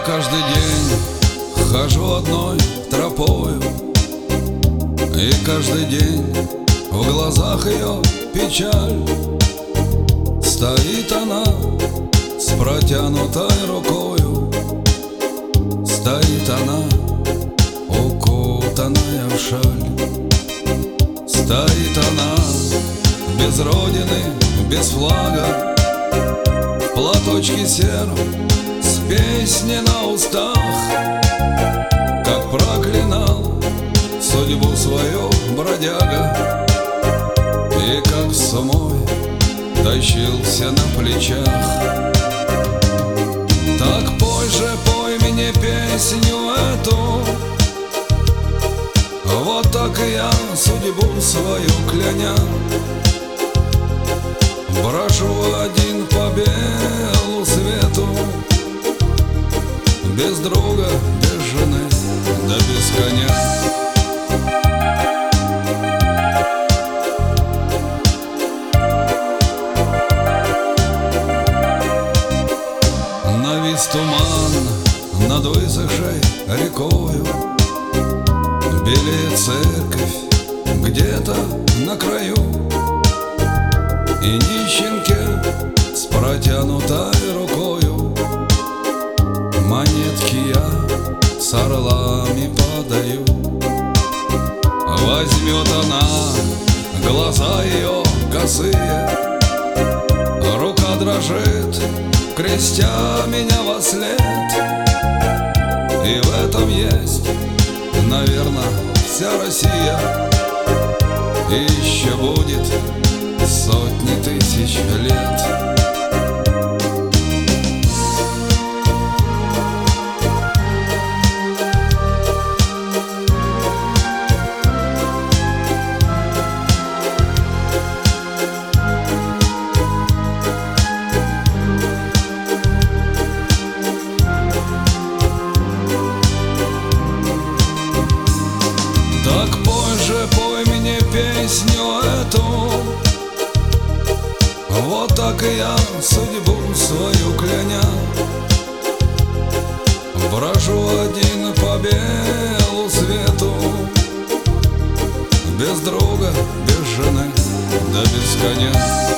каждый день хожу одной тропою, и каждый день в глазах ее печаль. Стоит она с протянутой рукою, стоит она, укутанная в шаль. Стоит она без родины, без флага, в платочке сером, с песней на устах. Как проклинал судьбу свою бродяга, и как сумой тащился на плечах. Так пой же, пой мне песню эту, вот так и я, судьбу свою кляня, брошу один по белу свету, без друга, без жены, да без коня. Навис туман над высохшей рекою, белеет церковь где-то на краю, и нищенке с протянутой рукою монетки я с орлами подаю. Возьмет она, глаза ее косые, рука дрожит, крестя меня вослед. И в этом есть, наверное, вся Россия, и еще будет сотни тысяч лет. Так пой же, пой мне песню эту, вот так и я, судьбу свою кляня, брожу один по белу свету, без друга, без жены, да без коня.